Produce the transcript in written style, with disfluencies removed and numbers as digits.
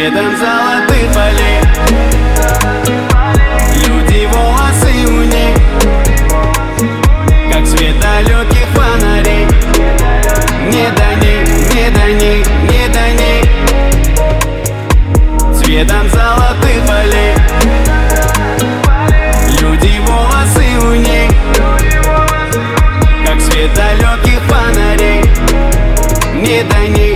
цветом золотых полей. Люди, волосы у них, как свет далеких фонарей. Не до них, не до них, не до них, цветом золотых полей. Люди, волосы у них, как свет далеких фонарей. Не до них.